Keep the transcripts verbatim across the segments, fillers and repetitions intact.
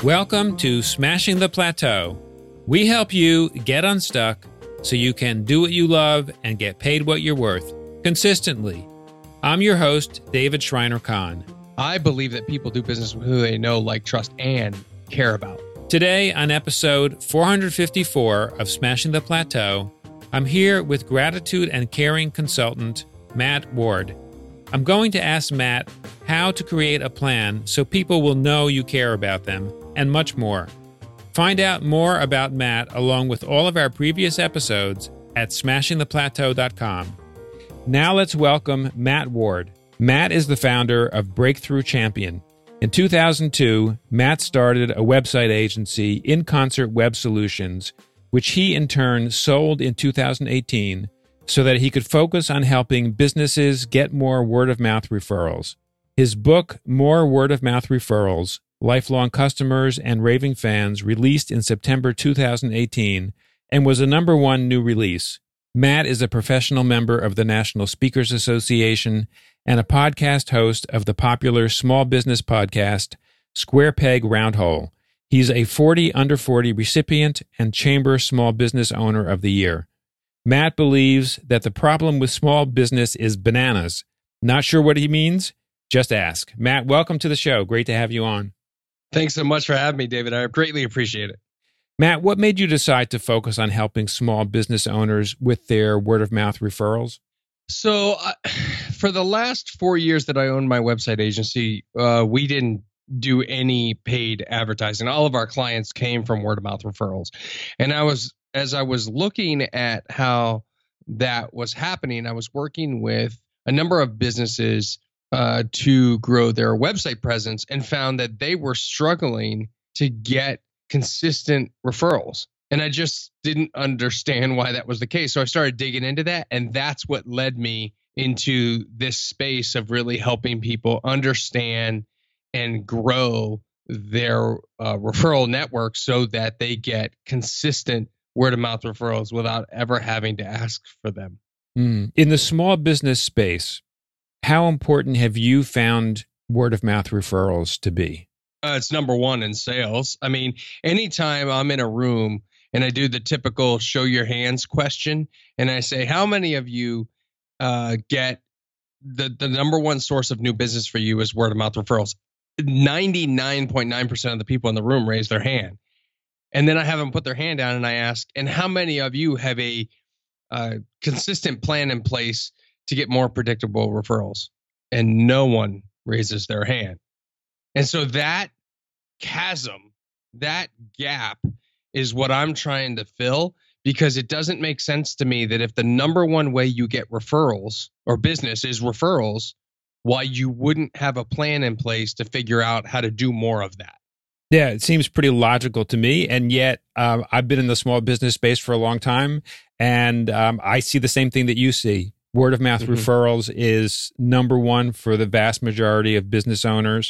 Welcome to Smashing the Plateau. We help you get unstuck so you can do what you love and get paid what you're worth consistently. I'm your host, David Schreiner-Kahn. I believe that people do business with who they know, like, trust, and care about. Today, on episode four fifty-four of Smashing the Plateau, I'm here with gratitude and caring consultant Matt Ward. I'm going to ask Matt how to create a plan so people will know you care about them, and much more. Find out more about Matt along with all of our previous episodes at smashing the plateau dot com. Now let's welcome Matt Ward. Matt is the founder of Breakthrough Champion. In two thousand two, Matt started a website agency, In Concert Web Solutions, which he in turn sold in two thousand eighteen so that he could focus on helping businesses get more word-of-mouth referrals. His book, More Word-of-Mouth Referrals, Lifelong Customers and Raving Fans, released in September two thousand eighteen and was a number one new release. Matt is a professional member of the National Speakers Association and a podcast host of the popular small business podcast, Square Peg Round Hole. He's a forty under forty recipient and Chamber Small Business Owner of the Year. Matt believes that the problem with small business is bananas. Not sure what he means? Just ask. Matt, welcome to the show. Great to have you on. Thanks so much for having me, David. I greatly appreciate it. Matt, what made you decide to focus on helping small business owners with their word-of-mouth referrals? So uh, for the last four years that I owned my website agency, uh, we didn't do any paid advertising. All of our clients came from word-of-mouth referrals. And I was, as I was looking at how that was happening, I was working with a number of businesses uh, to grow their website presence and found that they were struggling to get consistent referrals. And I just didn't understand why that was the case. So I started digging into that. And that's what led me into this space of really helping people understand and grow their uh, referral network so that they get consistent word of mouth referrals without ever having to ask for them. Mm. In the small business space, how important have you found word of mouth referrals to be? Uh, it's number one in sales. I mean, anytime I'm in a room and I do the typical show your hands question, and I say, how many of you uh, get the, the number one source of new business for you is word of mouth referrals? ninety-nine point nine percent of the people in the room raise their hand. And then I have them put their hand down and I ask, and how many of you have a uh, consistent plan in place to get more predictable referrals? And no one raises their hand. And so that chasm, that gap is what I'm trying to fill, because it doesn't make sense to me that if the number one way you get referrals or business is referrals, why you wouldn't have a plan in place to figure out how to do more of that. Yeah, it seems pretty logical to me. And yet um, I've been in the small business space for a long time, and um, I see the same thing that you see. Word of mouth mm-hmm. referrals is number one for the vast majority of business owners.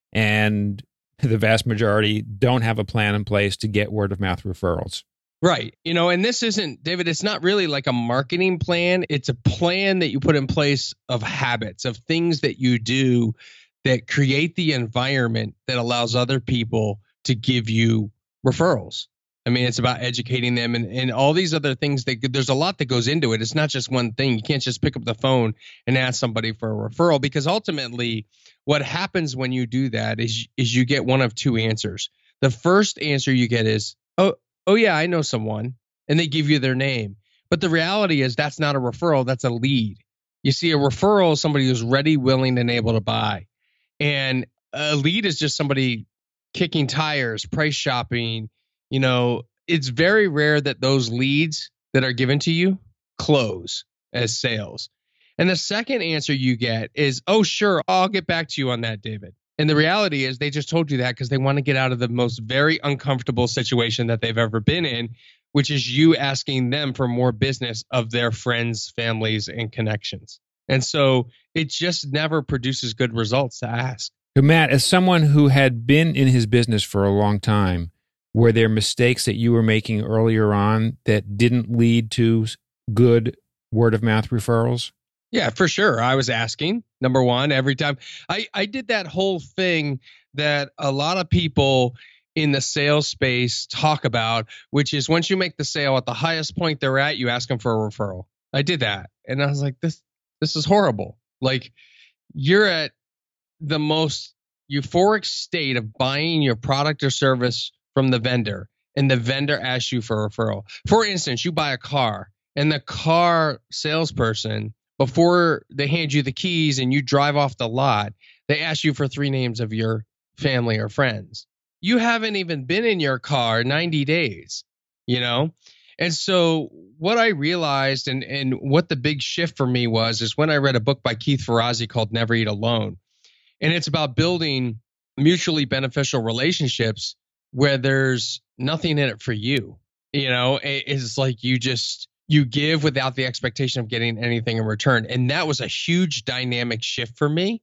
And the vast majority don't have a plan in place to get word of mouth referrals. Right. You know, and this isn't, David, it's not really like a marketing plan. It's a plan that you put in place of habits, of things that you do that create the environment that allows other people to give you referrals. I mean, it's about educating them and, and all these other things. That there's a lot that goes into it. It's not just one thing. You can't just pick up the phone and ask somebody for a referral, because ultimately what happens when you do that is, is you get one of two answers. The first answer you get is, oh, oh yeah, I know someone, and they give you their name. But the reality is that's not a referral, that's a lead. You see, a referral is somebody who's ready, willing, and able to buy. And a lead is just somebody kicking tires, price shopping. You know, it's very rare that those leads that are given to you close as sales. And the second answer you get is, oh, sure, I'll get back to you on that, David. And the reality is they just told you that because they want to get out of the most very uncomfortable situation that they've ever been in, which is you asking them for more business of their friends, families, and connections. And so it just never produces good results to ask. So Matt, as someone who had been in his business for a long time, were there mistakes that you were making earlier on that didn't lead to good word of mouth referrals? Yeah, for sure. I was asking, number one, every time. I, I did that whole thing that a lot of people in the sales space talk about, which is once you make the sale at the highest point they're at, you ask them for a referral. I did that. And I was like, this, this is horrible. Like, you're at the most euphoric state of buying your product or service from the vendor, and the vendor asks you for a referral. For instance, you buy a car, and the car salesperson, before they hand you the keys and you drive off the lot, they ask you for three names of your family or friends. You haven't even been in your car ninety days, you know? And so what I realized, and, and what the big shift for me was, is when I read a book by Keith Ferrazzi called Never Eat Alone. And it's about building mutually beneficial relationships where there's nothing in it for you. You know, it's like you just, you give without the expectation of getting anything in return. And that was a huge dynamic shift for me,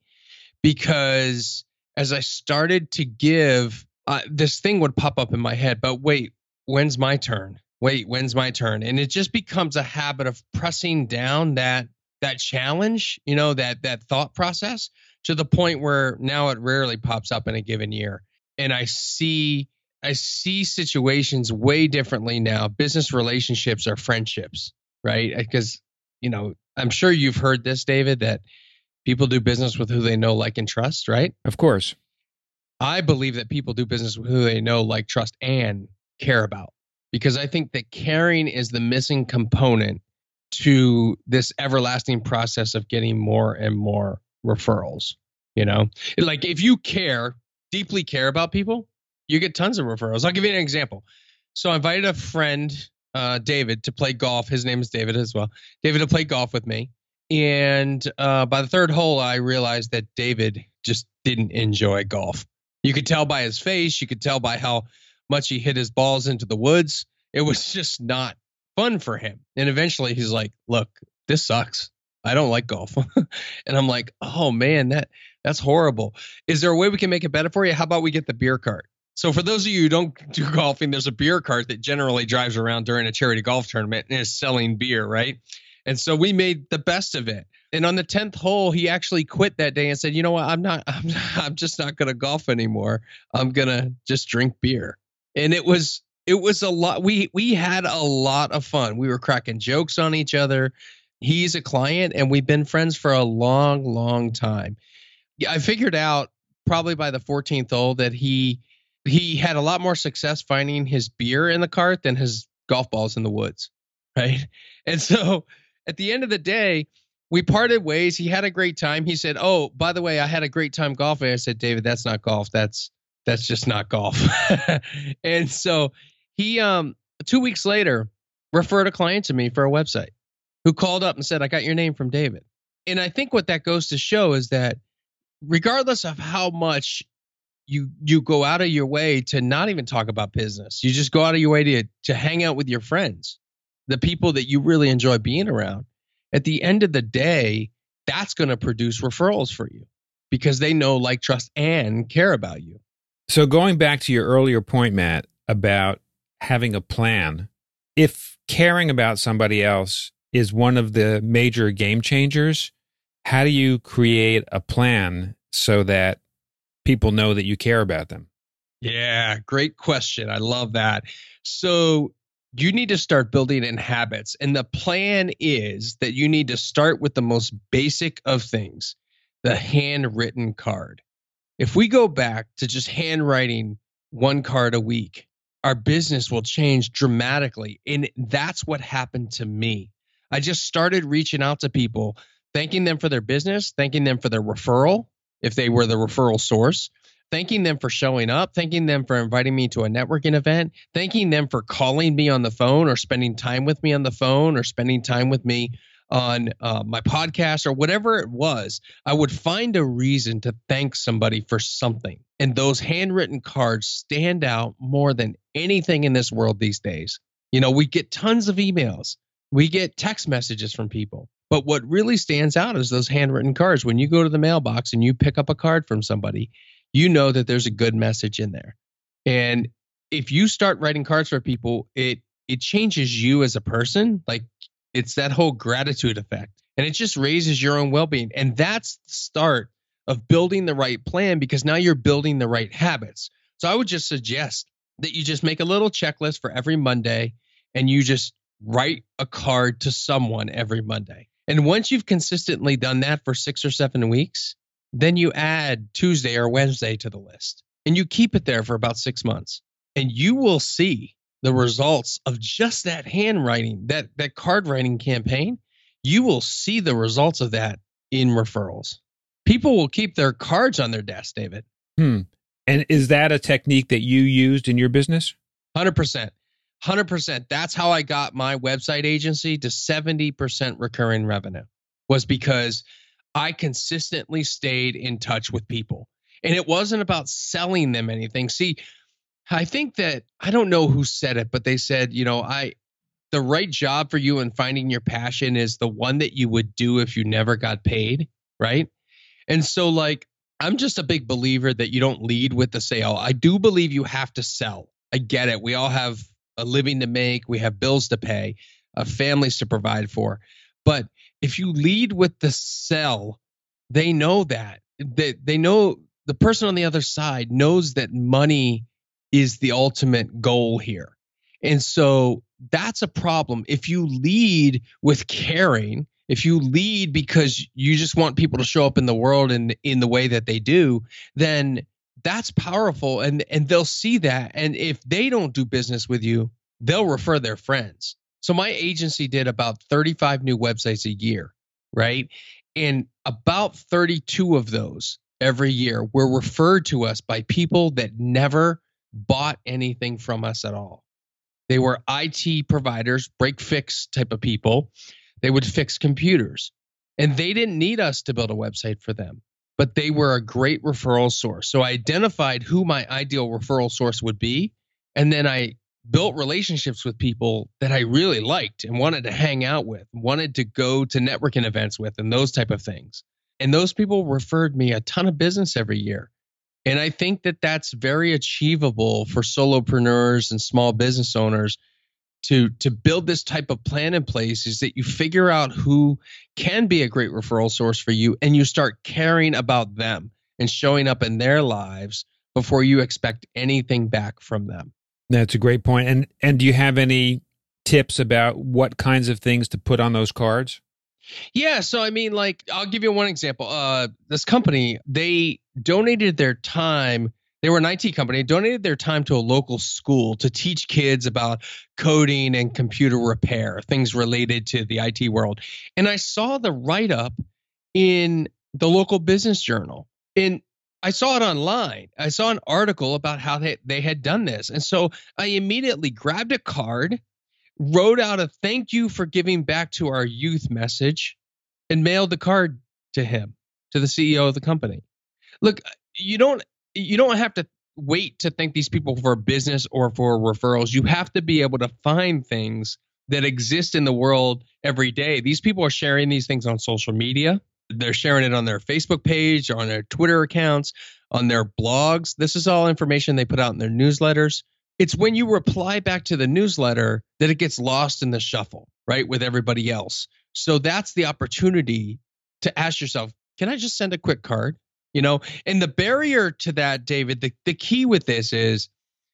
because as I started to give, uh, this thing would pop up in my head, but wait, when's my turn? Wait, when's my turn? And it just becomes a habit of pressing down that that challenge, you know, that that thought process, to the point where now it rarely pops up in a given year. And I see I see situations way differently now. Business relationships are friendships, right? Because, you know, I'm sure you've heard this, David, that people do business with who they know, like, and trust, right? Of course. I believe that people do business with who they know, like, trust, and care about. Because I think that caring is the missing component to this everlasting process of getting more and more referrals. You know, like, if you care, deeply care about people, you get tons of referrals. I'll give you an example. So I invited a friend, uh, David, to play golf. His name is David as well. David to play golf with me. And uh, by the third hole, I realized that David just didn't enjoy golf. You could tell by his face. You could tell by how much he hit his balls into the woods. It was just not fun for him. And eventually he's like, look, this sucks. I don't like golf. And I'm like, oh man, that that's horrible. Is there a way we can make it better for you? How about we get the beer cart? So for those of you who don't do golfing, there's a beer cart that generally drives around during a charity golf tournament and is selling beer, right? And so we made the best of it. And on the tenth hole, he actually quit that day and said, you know what, I'm not, I'm, not, I'm just not going to golf anymore. I'm going to just drink beer. And it was, it was a lot. We, we had a lot of fun. We were cracking jokes on each other. He's a client and we've been friends for a long, long time. Yeah, I figured out probably by the fourteenth hole that he, he had a lot more success finding his beer in the cart than his golf balls in the woods. Right. And so at the end of the day, we parted ways. He had a great time. He said, oh, by the way, I had a great time golfing. I said, David, that's not golf. That's, that's just not golf. And so he, um, two weeks later, referred a client to me for a website who called up and said, I got your name from David. And I think what that goes to show is that regardless of how much you, you go out of your way to not even talk about business, you just go out of your way to, to hang out with your friends, the people that you really enjoy being around. At the end of the day, that's going to produce referrals for you because they know, like, trust, and care about you. So going back to your earlier point, Matt, about having a plan, if caring about somebody else is one of the major game changers, how do you create a plan so that people know that you care about them? Yeah, great question. I love that. So you need to start building in habits. And the plan is that you need to start with the most basic of things, the handwritten card. If we go back to just handwriting one card a week, our business will change dramatically. And that's what happened to me. I just started reaching out to people, thanking them for their business, thanking them for their referral, if they were the referral source, thanking them for showing up, thanking them for inviting me to a networking event, thanking them for calling me on the phone or spending time with me on the phone or spending time with me on uh, my podcast or whatever it was. I would find a reason to thank somebody for something. And those handwritten cards stand out more than anything in this world these days. You know, we get tons of emails. We get text messages from people. But what really stands out is those handwritten cards. When you go to the mailbox and you pick up a card from somebody, you know that there's a good message in there. And if you start writing cards for people, it it changes you as a person. Like, it's that whole gratitude effect. And it just raises your own well-being. And that's the start of building the right plan, because now you're building the right habits. So I would just suggest that you just make a little checklist for every Monday and you just write a card to someone every Monday. And once you've consistently done that for six or seven weeks, then you add Tuesday or Wednesday to the list and you keep it there for about six months. And you will see the results of just that handwriting, that, that card writing campaign. You will see the results of that in referrals. People will keep their cards on their desk, David. Hmm. And is that a technique that you used in your business? one hundred percent. one hundred percent. That's how I got my website agency to seventy percent recurring revenue, was because I consistently stayed in touch with people. And it wasn't about selling them anything. See, I think that, I don't know who said it, but they said, you know, I, the right job for you in finding your passion is the one that you would do if you never got paid, right? And so like, I'm just a big believer that you don't lead with the sale. I do believe you have to sell. I get it. We all have a living to make. We have bills to pay, uh, families to provide for. But if you lead with the sell, they know that. They, they know, the person on the other side knows that money is the ultimate goal here. And so that's a problem. If you lead with caring, if you lead because you just want people to show up in the world in, in the way that they do, then that's powerful, and, and they'll see that. And if they don't do business with you, they'll refer their friends. So my agency did about thirty-five new websites a year, right? And about thirty-two of those every year were referred to us by people that never bought anything from us at all. They were I T providers, break fix type of people. They would fix computers, and they didn't need us to build a website for them, but they were a great referral source. So I identified who my ideal referral source would be, and then I built relationships with people that I really liked and wanted to hang out with, wanted to go to networking events with, and those type of things. And those people referred me a ton of business every year. And I think that that's very achievable for solopreneurs and small business owners to, to build this type of plan in place, is that you figure out who can be a great referral source for you, and you start caring about them and showing up in their lives before you expect anything back from them. That's a great point. And and do you have any tips about what kinds of things to put on those cards? Yeah. So, I mean, like, I'll give you one example. Uh, this company, they donated their time. They were an I T company, donated their time to a local school to teach kids about coding and computer repair, things related to the I T world. And I saw the write-up in the local business journal. And I saw it online. I saw an article about how they, they had done this. And so I immediately grabbed a card, wrote out a thank you for giving back to our youth message, and mailed the card to him, to the C E O of the company. Look, you don't you don't have to wait to thank these people for business or for referrals. You have to be able to find things that exist in the world every day. These people are sharing these things on social media. They're sharing it on their Facebook page, on their Twitter accounts, on their blogs. This is all information they put out in their newsletters. It's when you reply back to the newsletter that it gets lost in the shuffle, right, with everybody else. So that's the opportunity to ask yourself, can I just send a quick card? You know, and the barrier to that, David, the, the key with this is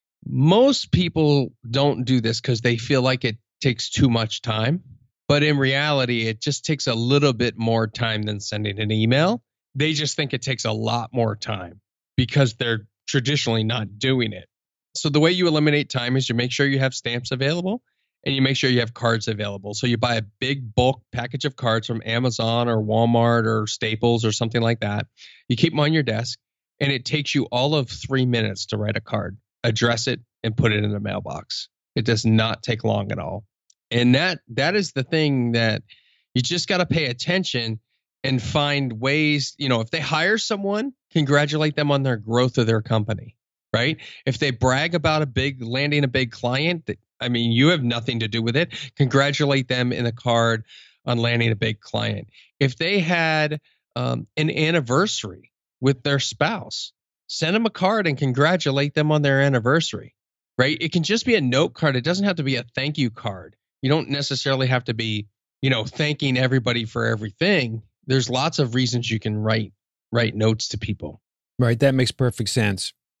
most people don't do this because they feel like it takes too much time. But in reality, it just takes a little bit more time than sending an email. They just think it takes a lot more time because they're traditionally not doing it. So the way you eliminate time is you make sure you have stamps available, and you make sure you have cards available. So you buy a big bulk package of cards from Amazon or Walmart or Staples or something like that. You keep them on your desk, and it takes you all of three minutes to write a card, address it, and put it in a mailbox. It does not take long at all. And that that is the thing that you just got to pay attention and find ways. You know, if they hire someone, congratulate them on their growth of their company, right? If they brag about a big landing a big client, that, I mean, you have nothing to do with it. Congratulate them in a card on landing a big client. If they had um, an anniversary with their spouse, send them a card and congratulate them on their anniversary, right? It can just be a note card. It doesn't have to be a thank you card. You don't necessarily have to be, you know, thanking everybody for everything. There's lots of reasons you can write write notes to people. Right. That makes perfect sense.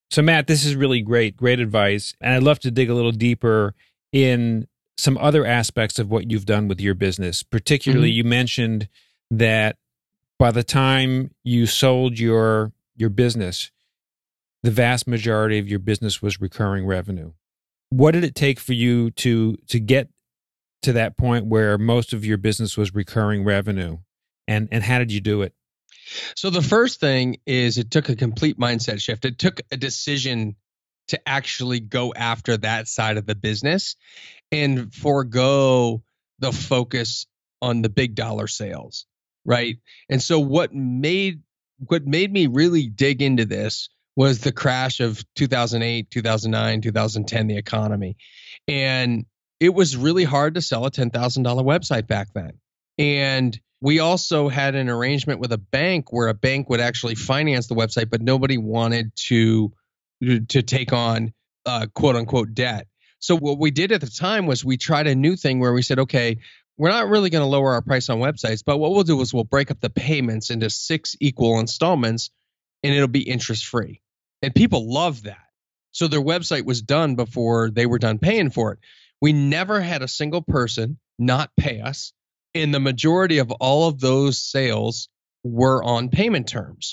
So, Matt, this is really great, great advice. And I'd love to dig a little deeper in some other aspects of what you've done with your business. Particularly, mm-hmm. you mentioned that by the time you sold your your business, the vast majority of your business was recurring revenue. What did it take for you to to get to that point where most of your business was recurring revenue? And and how did you do it? So the first thing is it took a complete mindset shift. It took a decision to actually go after that side of the business and forego the focus on the big dollar sales, right? And so what made what made me really dig into this was the crash of two thousand eight, two thousand nine, two thousand ten, the economy. And it was really hard to sell a ten thousand dollars website back then. And we also had an arrangement with a bank where a bank would actually finance the website, but nobody wanted to to take on uh, quote unquote debt. So what we did at the time was we tried a new thing where we said, okay, we're not really going to lower our price on websites, but what we'll do is we'll break up the payments into six equal installments and it'll be interest free. And people love that. So their website was done before they were done paying for it. We never had a single person not pay us. And the majority of all of those sales were on payment terms.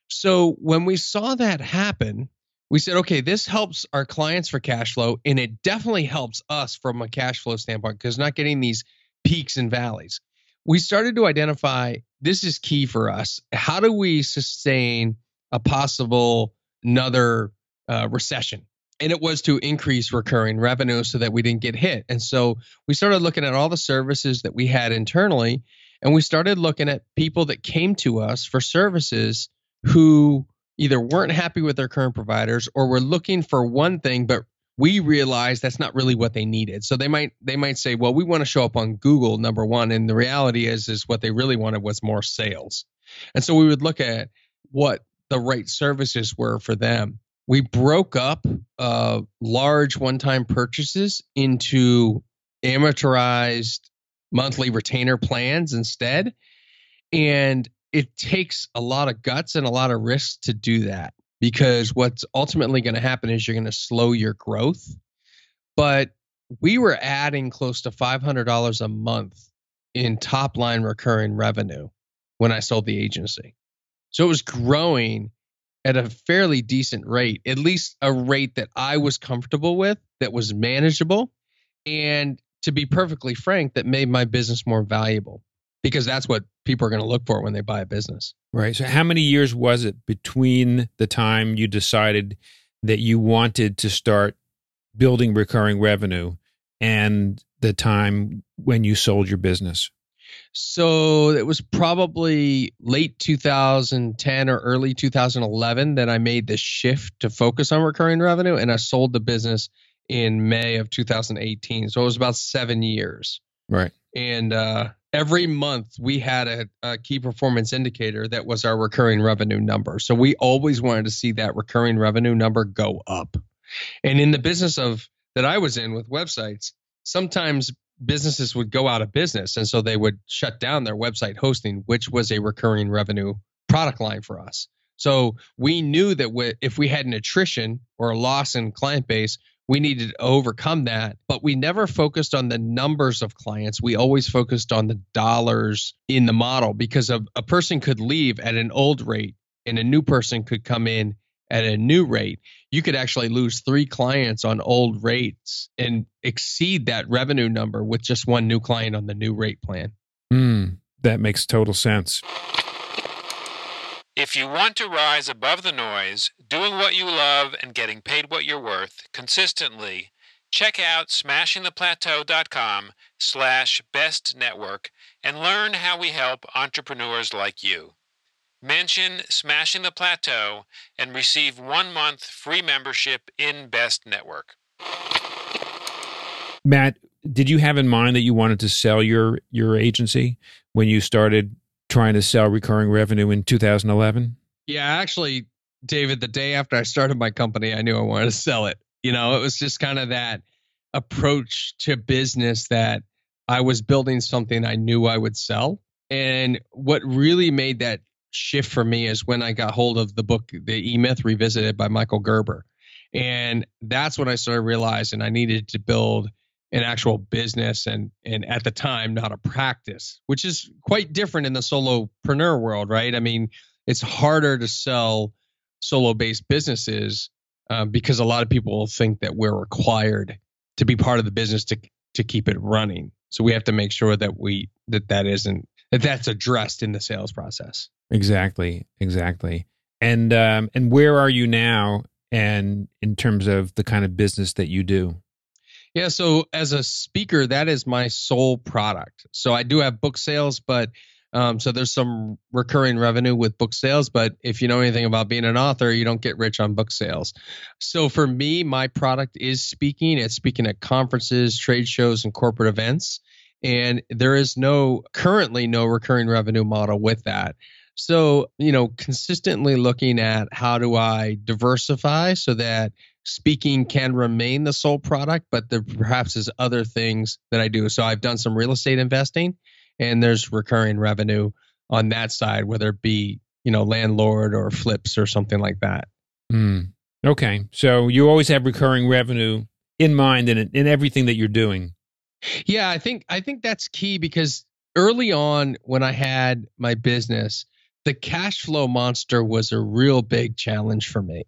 So when we saw that happen, we said, okay, this helps our clients for cash flow, and it definitely helps us from a cash flow standpoint because not getting these peaks and valleys. We started to identify this is key for us. How do we sustain a possible another uh, recession? And it was to increase recurring revenue so that we didn't get hit. And so we started looking at all the services that we had internally, and we started looking at people that came to us for services who either weren't happy with their current providers or were looking for one thing, but we realized that's not really what they needed. So they might they might say, well, we want to show up on Google, number one. And the reality is, is what they really wanted was more sales. And so we would look at what the right services were for them. We broke up uh, large one-time purchases into amortized monthly retainer plans instead. And it takes a lot of guts and a lot of risks to do that because what's ultimately going to happen is you're going to slow your growth. But we were adding close to five hundred dollars a month in top-line recurring revenue when I sold the agency. So it was growing at a fairly decent rate, at least a rate that I was comfortable with, that was manageable, and to be perfectly frank, that made my business more valuable because that's what people are going to look for when they buy a business. Right. So how many years was it between the time you decided that you wanted to start building recurring revenue and the time when you sold your business? So it was probably late two thousand ten or early two thousand eleven that I made the shift to focus on recurring revenue, and I sold the business in May of two thousand eighteen. So it was about seven years. Right. And uh, every month we had a, a key performance indicator that was our recurring revenue number. So we always wanted to see that recurring revenue number go up. And in the business of that I was in with websites, sometimes businesses would go out of business. And so they would shut down their website hosting, which was a recurring revenue product line for us. So we knew that we, if we had an attrition or a loss in client base, we needed to overcome that. But we never focused on the numbers of clients. We always focused on the dollars in the model because a, a person could leave at an old rate and a new person could come in at a new rate. You could actually lose three clients on old rates and exceed that revenue number with just one new client on the new rate plan. Mm, that makes total sense. If you want to rise above the noise, doing what you love and getting paid what you're worth consistently, check out smashingtheplateau.com slash best network and learn how we help entrepreneurs like you. Mention Smashing the Plateau and receive one month free membership in Best Network. Matt, did you have in mind that you wanted to sell your, your agency when you started trying to sell recurring revenue in two thousand eleven? Yeah, actually, David, the day after I started my company, I knew I wanted to sell it. You know, it was just kind of that approach to business that I was building something I knew I would sell. And what really made that shift for me is when I got hold of the book, The E-Myth Revisited by Michael Gerber. And that's when I started realizing I needed to build an actual business and, and at the time, not a practice, which is quite different in the solopreneur world, right? I mean, it's harder to sell solo-based businesses um, because a lot of people think that we're required to be part of the business to to keep it running. So we have to make sure that we that that isn't that that's addressed in the sales process. Exactly, exactly. And um, and where are you now? And in terms of the kind of business that you do? Yeah, so as a speaker, that is my sole product. So I do have book sales, but um, so there's some recurring revenue with book sales. But if you know anything about being an author, you don't get rich on book sales. So for me, my product is speaking. It's speaking at conferences, trade shows, and corporate events. And there is no currently no recurring revenue model with that. So, you know, consistently looking at how do I diversify so that speaking can remain the sole product, but there perhaps is other things that I do. So I've done some real estate investing and there's recurring revenue on that side, whether it be, you know, landlord or flips or something like that. Mm. Okay. So you always have recurring revenue in mind in, in everything that you're doing. Yeah, I think I think that's key because early on when I had my business, the cash flow monster was a real big challenge for me.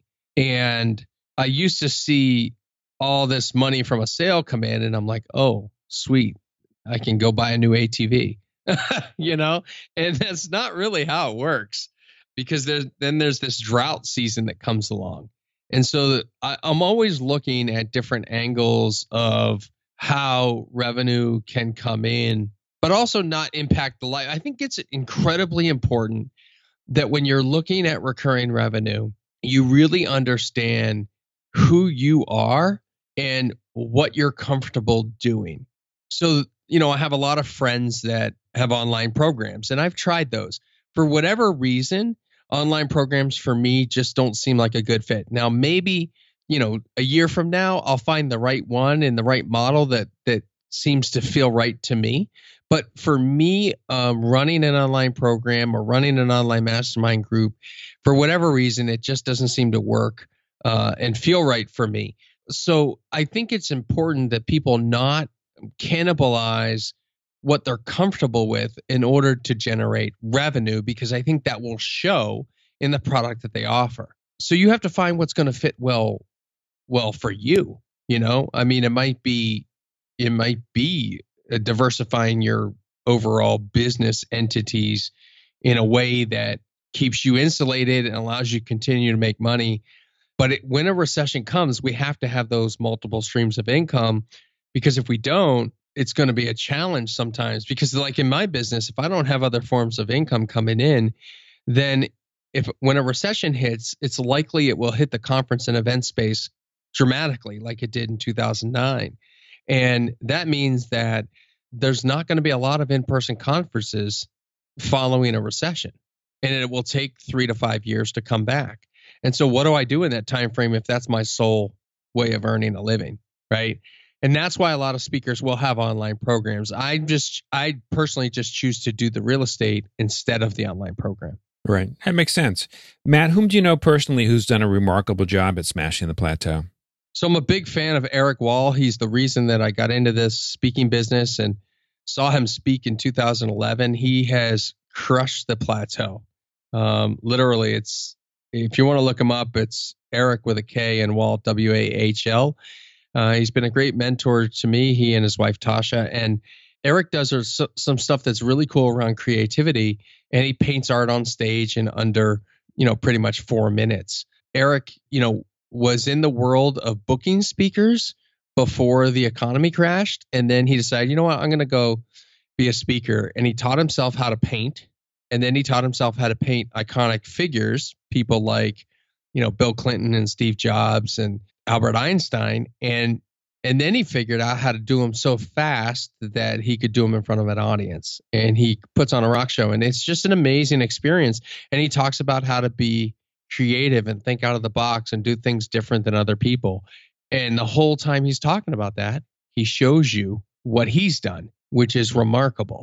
And I used to see all this money from a sale come in and I'm like, oh, sweet. I can go buy a new A T V, you know, and that's not really how it works because there's then there's this drought season that comes along. And so I, I'm always looking at different angles of how revenue can come in, but also not impact the life. I think it's incredibly important that when you're looking at recurring revenue, you really understand who you are and what you're comfortable doing. So, you know, I have a lot of friends that have online programs and I've tried those. For whatever reason, online programs for me just don't seem like a good fit. Now, maybe, you know, a year from now, I'll find the right one and the right model that that seems to feel right to me. But for me, um, running an online program or running an online mastermind group, for whatever reason, it just doesn't seem to work uh, and feel right for me. So I think it's important that people not cannibalize what they're comfortable with in order to generate revenue, because I think that will show in the product that they offer. So you have to find what's going to fit well, well for you. You know, I mean, it might be, it might be diversifying your overall business entities in a way that keeps you insulated and allows you to continue to make money. But it, when a recession comes, we have to have those multiple streams of income, because if we don't, it's going to be a challenge sometimes. Because like in my business, if I don't have other forms of income coming in, then if when a recession hits, it's likely it will hit the conference and event space dramatically like it did in two thousand nine. And that means that there's not going to be a lot of in-person conferences following a recession. And it will take three to five years to come back. And so what do I do in that time frame if that's my sole way of earning a living, right? And that's why a lot of speakers will have online programs. I just, I personally just choose to do the real estate instead of the online program. Right. That makes sense. Matt, whom do you know personally who's done a remarkable job at smashing the plateau? So I'm a big fan of Eric Wall. He's the reason that I got into this speaking business and saw him speak in two thousand eleven. He has crushed the plateau. Um, literally, it's, if you want to look him up, it's Eric with a K and Wall, W A H L. Uh, he's been a great mentor to me, he and his wife, Tasha. And Eric does some stuff that's really cool around creativity, and he paints art on stage in under, you know, pretty much four minutes. Eric, you know, was in the world of booking speakers before the economy crashed. And then he decided, you know what, I'm going to go be a speaker. And he taught himself how to paint. And then he taught himself how to paint iconic figures, people like, you know, Bill Clinton and Steve Jobs and Albert Einstein. And and then he figured out how to do them so fast that he could do them in front of an audience. And he puts on a rock show. And it's just an amazing experience. And he talks about how to be creative and think out of the box and do things different than other people. And the whole time he's talking about that, he shows you what he's done, which is remarkable.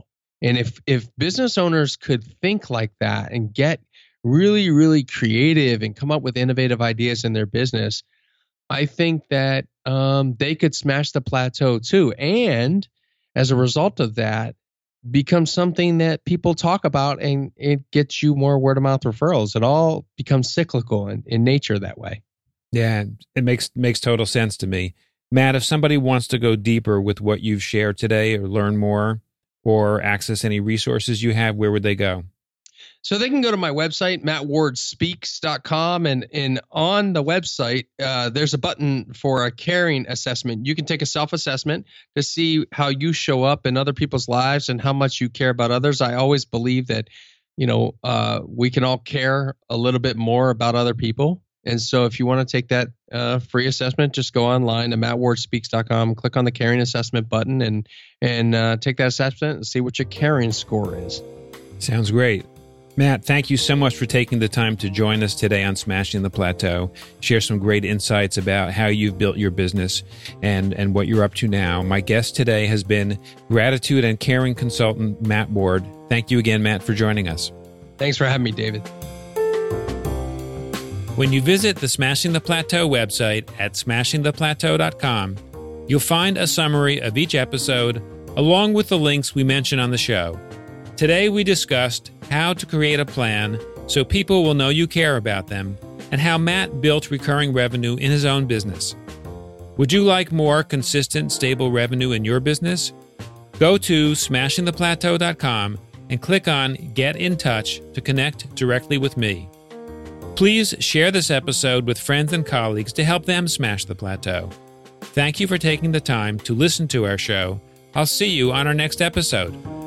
And if if business owners could think like that and get really, really creative and come up with innovative ideas in their business, I think that um, they could smash the plateau too. And as a result of that, become something that people talk about, and it gets you more word of mouth referrals. It all becomes cyclical in, in nature that way. Yeah, it makes makes total sense to me. Matt, if somebody wants to go deeper with what you've shared today or learn more or access any resources you have, where would they go? So they can go to my website, matt ward speaks dot com, and, and on the website, uh, there's a button for a caring assessment. You can take a self-assessment to see how you show up in other people's lives and how much you care about others. I always believe that, you know, uh, we can all care a little bit more about other people. And so if you want to take that uh, free assessment, just go online to matt ward speaks dot com, click on the caring assessment button, and, and uh, take that assessment and see what your caring score is. Sounds great. Matt, thank you so much for taking the time to join us today on Smashing the Plateau. Share some great insights about how you've built your business and, and what you're up to now. My guest today has been gratitude and caring consultant Matt Ward. Thank you again, Matt, for joining us. Thanks for having me, David. When you visit the Smashing the Plateau website at smashing the plateau dot com, you'll find a summary of each episode along with the links we mention on the show. Today we discussed how to create a plan so people will know you care about them, and how Matt built recurring revenue in his own business. Would you like more consistent, stable revenue in your business? Go to smashing the plateau dot com and click on Get in Touch to connect directly with me. Please share this episode with friends and colleagues to help them smash the plateau. Thank you for taking the time to listen to our show. I'll see you on our next episode.